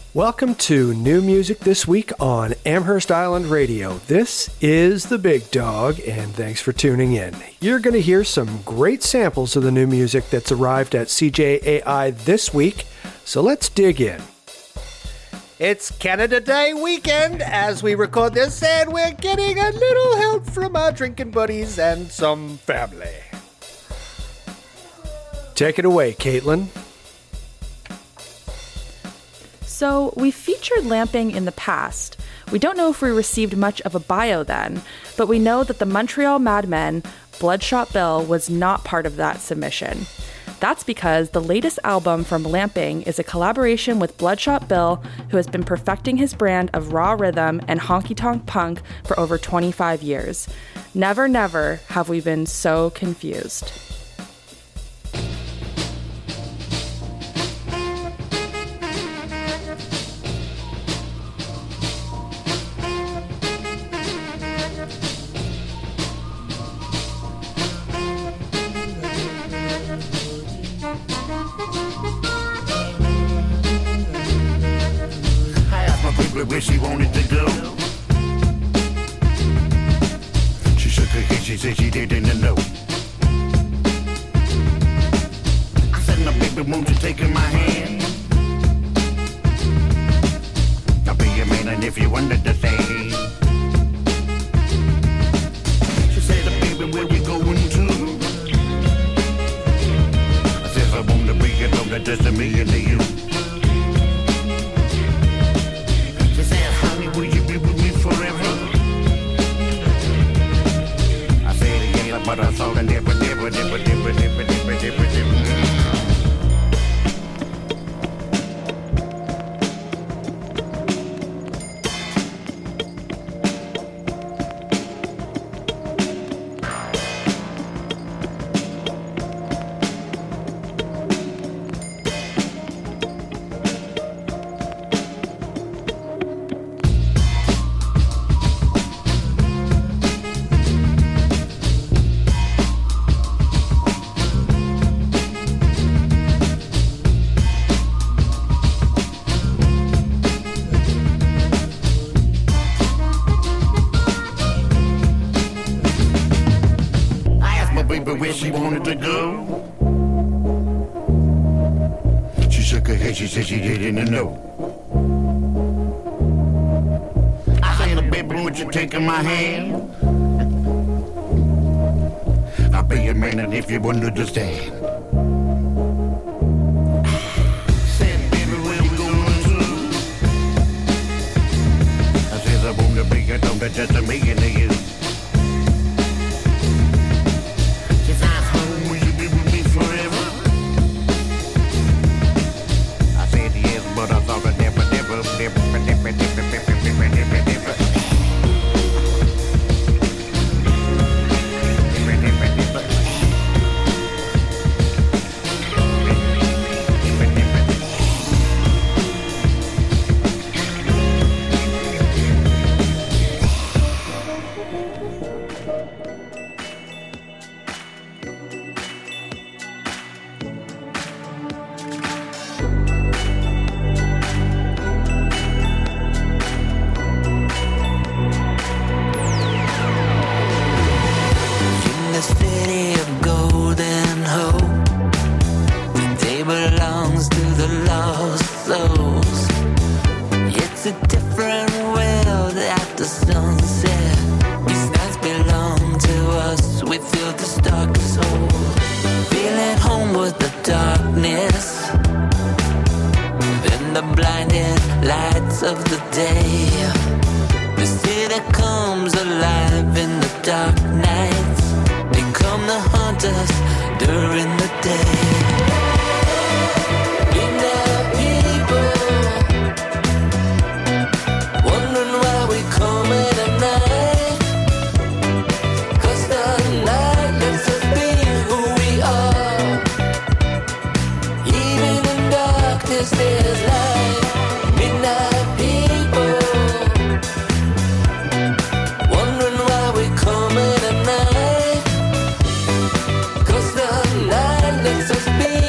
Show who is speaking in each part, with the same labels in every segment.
Speaker 1: Welcome to New Music This Week on Amherst Island Radio. This is The Big Dog, and thanks for tuning in. You're going to hear some great samples of the new music that's arrived at CJAI this week, so let's dig in.
Speaker 2: It's Canada Day weekend as we record this, and we're getting a little help from our drinking buddies and some family.
Speaker 1: Take it away, Caitlin.
Speaker 3: So, we featured Lamping in the past. We don't know if we received much of a bio then, but we know that the Montreal Madmen, Bloodshot Bill, was not part of that submission. That's because the latest album from Lamping is a collaboration with Bloodshot Bill, who has been perfecting his brand of raw rhythm and honky-tonk punk for over 25 years. Never, never have we been so confused.
Speaker 4: Where she wanted to go. She shook her head, she said she didn't know. I said, now baby, won't you take in my hand? I'll be your man, and if you understand. She said, baby, where we going to? I said, I want to be your love, just a me and you. Will you be with me forever? I said it again, but I saw the never. Where she wanted to go. She shook her head, she said she didn't know. I said, baby, would you take in my hand? I'll be your man, and if you wouldn't understand. Said, baby, where we going to? I said, I want to be your dog, just a me and you. But I thought I'd never.
Speaker 5: Cause the night lets us be.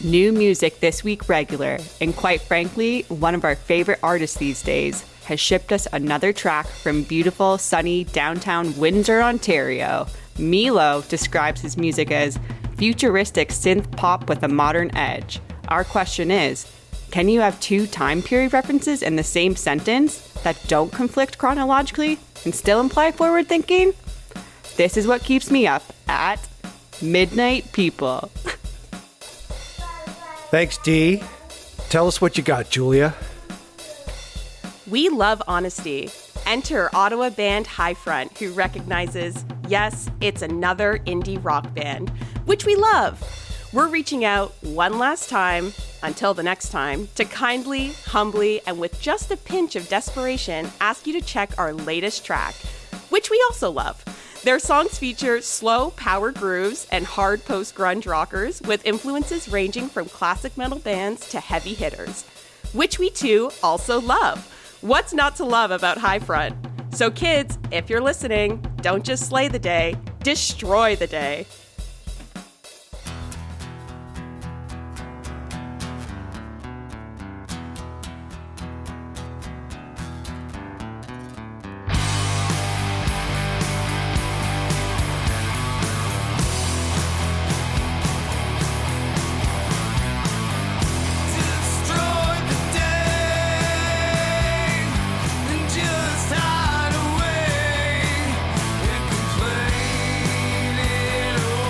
Speaker 5: New Music This Week regular, and quite frankly, one of our favorite artists these days, has shipped us another track from beautiful, sunny downtown Windsor, Ontario. Milo describes his music as futuristic synth pop with a modern edge. Our question is, can you have two time period references in the same sentence that don't conflict chronologically and still imply forward thinking? This is what keeps me up at Midnight People.
Speaker 1: Thanks, Dee. Tell us what you got, Julia.
Speaker 6: We love honesty. Enter Ottawa band High Front, who recognizes, yes, it's another indie rock band, which we love. We're reaching out one last time, until the next time, to kindly, humbly, and with just a pinch of desperation, ask you to check our latest track, which we also love. Their songs feature slow power grooves and hard post-grunge rockers with influences ranging from classic metal bands to heavy hitters, which we too also love. What's not to love about High Front? So kids, if you're listening, don't just slay the day, destroy the day.
Speaker 7: Just hide away and complain it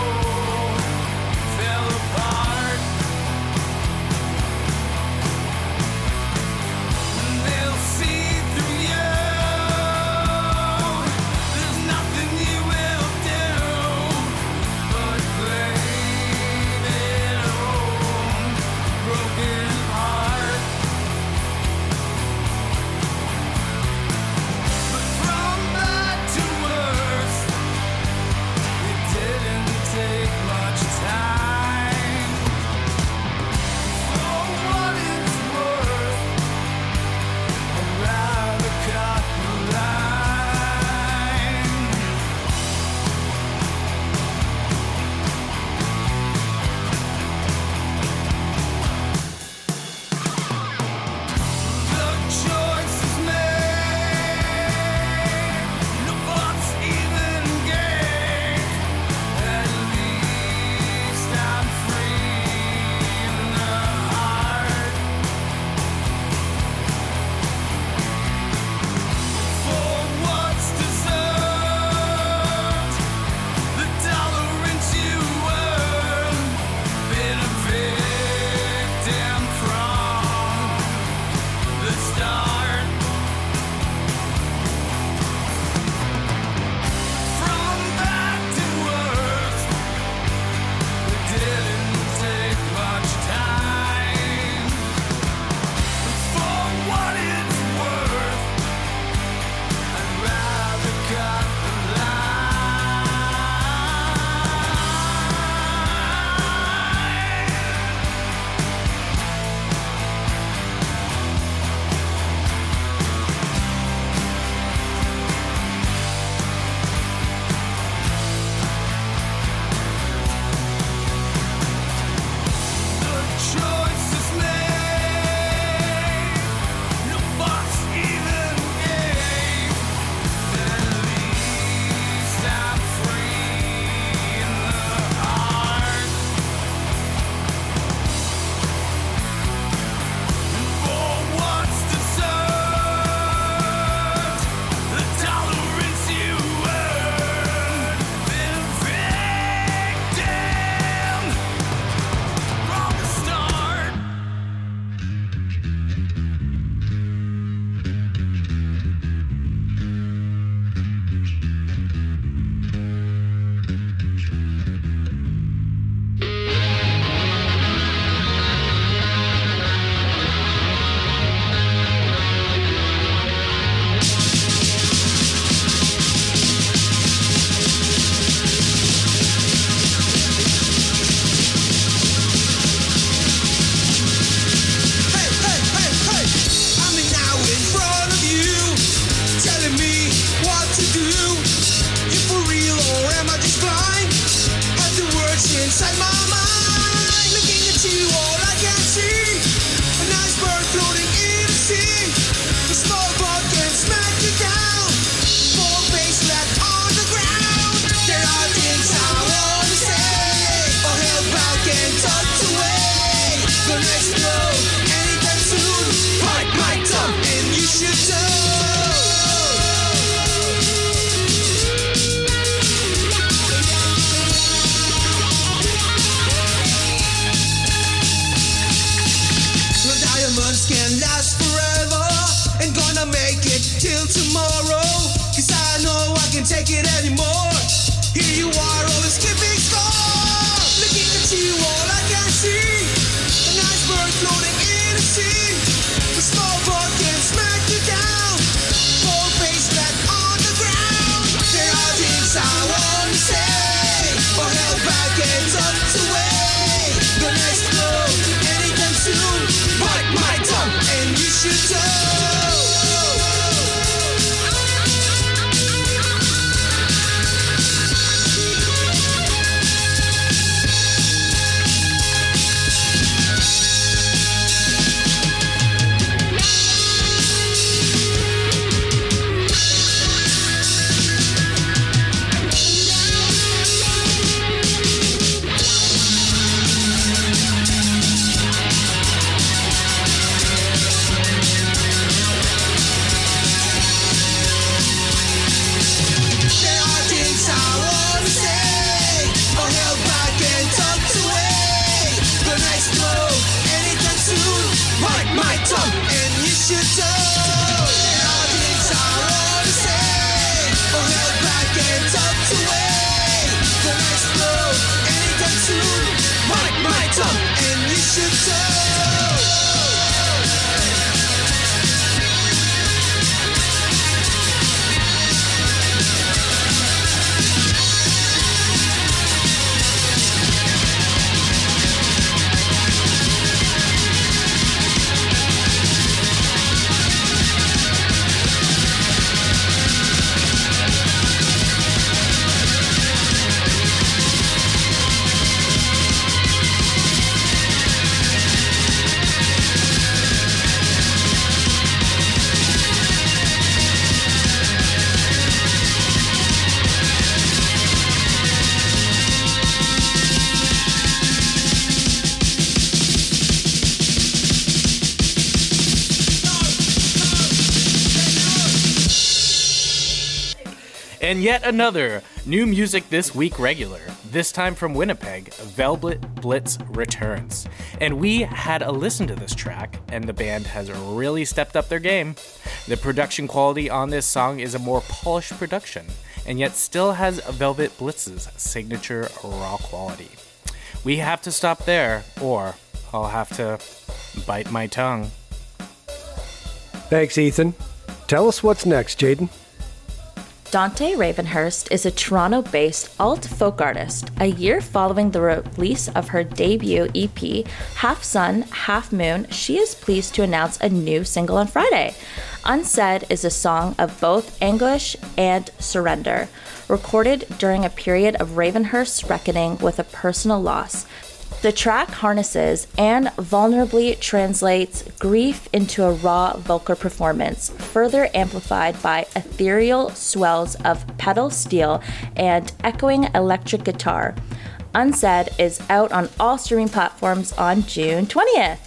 Speaker 7: And yet another New Music This Week regular, this time from Winnipeg, Velvet Blitz returns. And we had a listen to this track, and the band has really stepped up their game. The production quality on this song is a more polished production, and yet still has Velvet Blitz's signature raw quality. We have to stop there, or I'll have to bite my tongue.
Speaker 1: Thanks, Ethan. Tell us what's next, Jaden.
Speaker 3: Dante Ravenhurst is a Toronto-based alt-folk artist. A year following the release of her debut EP, Half Sun, Half Moon, she is pleased to announce a new single on Friday. Unsaid is a song of both anguish and surrender, recorded during a period of Ravenhurst's reckoning with a personal loss. The track harnesses and vulnerably translates grief into a raw vocal performance, further amplified by ethereal swells of pedal steel and echoing electric guitar. Unsaid is out on all streaming platforms on June 20th.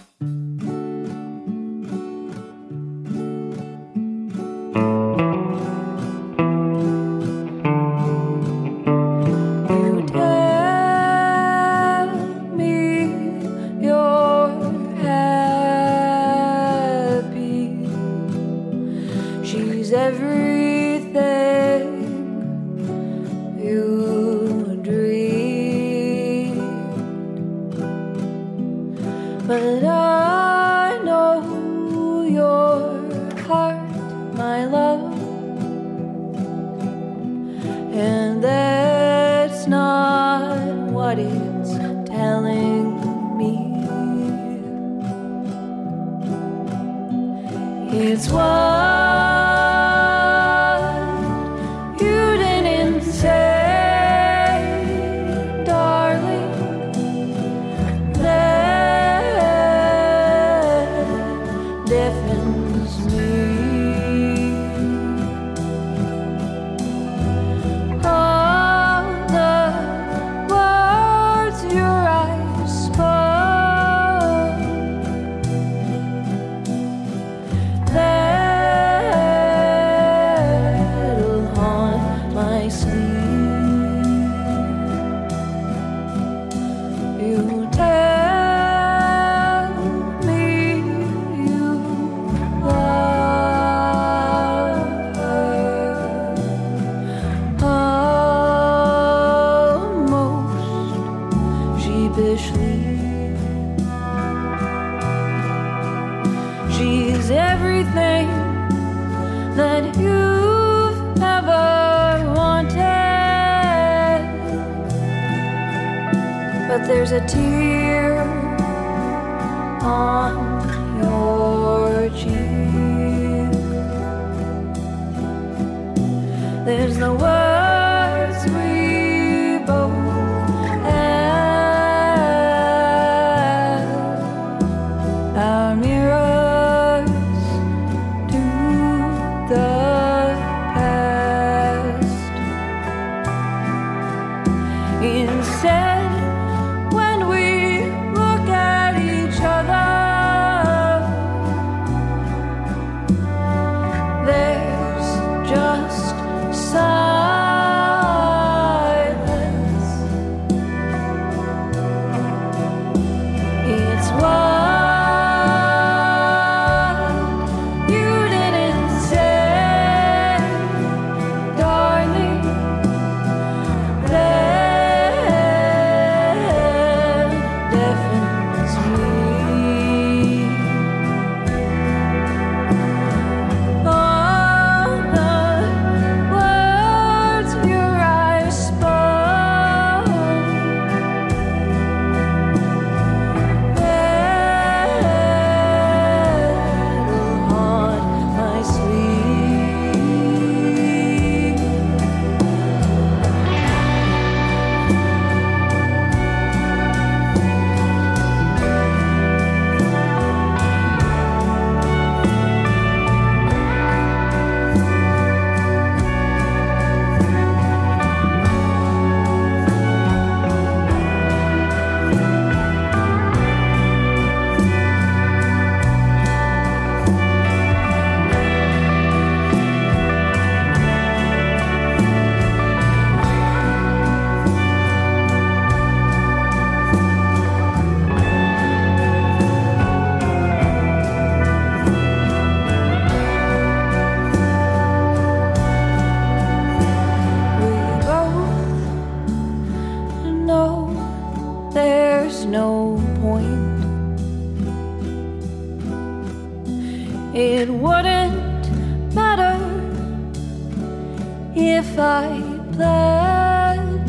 Speaker 8: But I know your heart, my love, and that's not what it's telling me. It's what you didn't say. She's everything that you've ever wanted, but there's a tear on your cheek. There's the words we both have, our mirrors to the past. Instead, when we look at each other, wouldn't matter if I pled.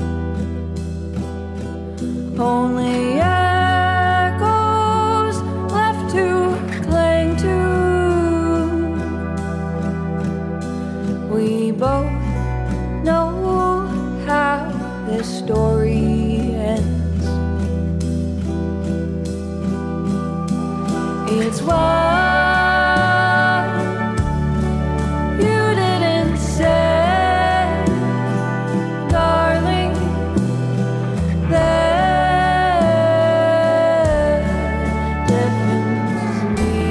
Speaker 8: Only echoes left to cling to. We both know how this story ends. It's what you didn't say, darling. There's difference in me.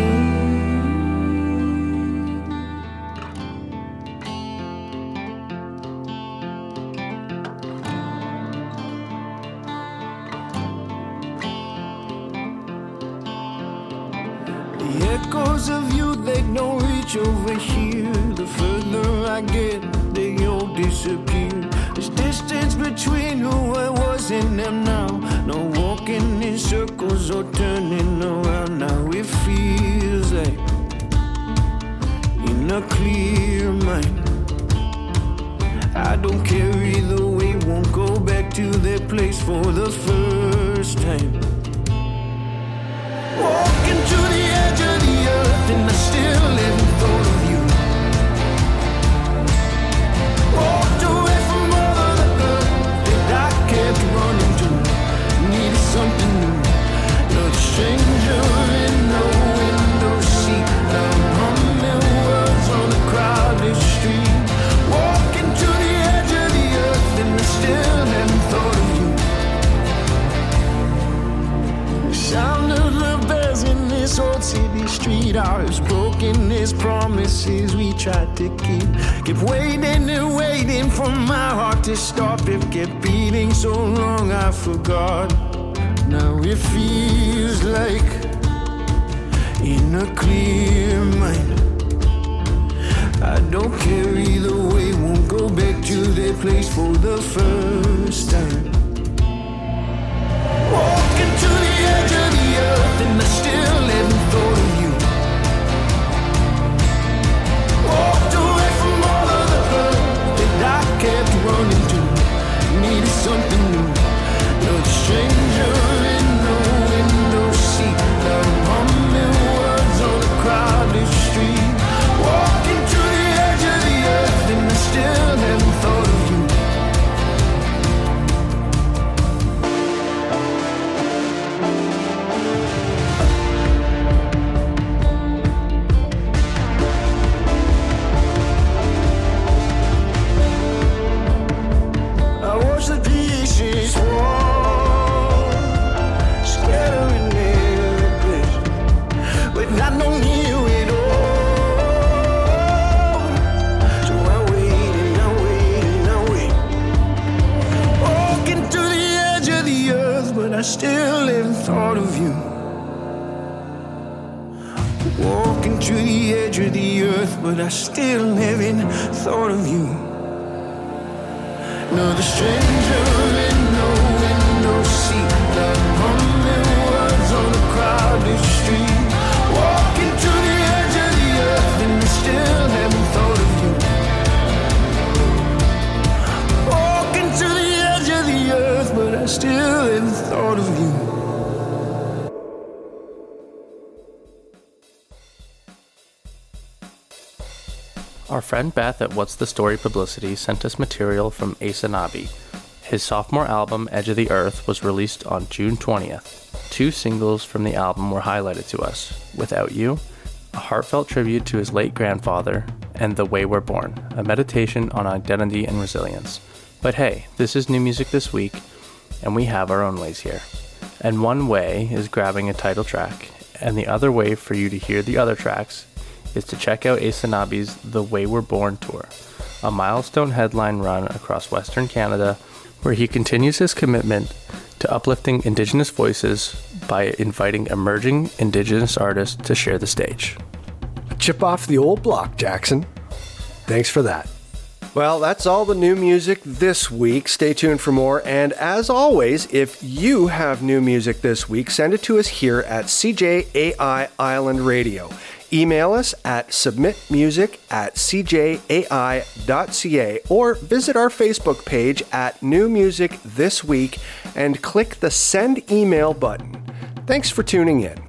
Speaker 9: The echoes of you, they don't reach over here. The further I get, they all disappear. There's distance between who I was and am now. No walking in circles or turning around. Now it feels like in a clear mind. I don't care either way, won't go back to that place for the first time. Walking to the edge of the earth and I still haven't thought of you. Walked away from all of the earth that I kept running to. Needed something new. Another stranger in the window seat. I'm humming words on a crowded street. Walking to the edge of the earth and I still haven't thought of you. The sound of the bells in this old city street are as broken as promises we tried to keep. Kept waiting and waiting for my heart to stop. It kept beating so long I forgot. Now it feels like in a clear mind. I don't care either way, won't go back to that place for the first time. Walking to the edge of the earth and I still haven't thought of you. Walked away from all of the hurt that I kept running to. Needed something new. Another stranger in the window seat. I'm humming words on a crowded street. Walking to the edge of the earth and I still haven't thought of you. I watch the pieces fall, scattering every place, but I don't hear it all. So I wait and I wait and I wait. Walking to the edge of the earth, but I still haven't thought of you. Walking to the edge of the earth, but I still haven't thought of you. Another stranger in the window seat. I'm humming words on a crowded street. Walking to the edge of the earth and I still haven't thought of you. Walking to the edge of the earth, but I still haven't thought of you.
Speaker 7: Our friend Beth at What's the Story Publicity sent us material from Asanabi. His sophomore album, Edge of the Earth, was released on June 20th. 2 singles from the album were highlighted to us: Without You, a heartfelt tribute to his late grandfather, and The Way We're Born, a meditation on identity and resilience. But hey, this is New Music This Week, and we have our own ways here. And one way is grabbing a title track, and the other way for you to hear the other tracks is to check out Asanabi's The Way We're Born tour, a milestone headline run across Western Canada where he continues his commitment to uplifting Indigenous voices by inviting emerging Indigenous artists to share the stage.
Speaker 1: A chip off the old block, Jackson. Thanks for that. Well, that's all the new music this week. Stay tuned for more. And as always, if you have new music this week, send it to us here at CJAI Island Radio. Email us at submitmusic@cjai.ca or visit our Facebook page at New Music This Week and click the Send Email button. Thanks for tuning in.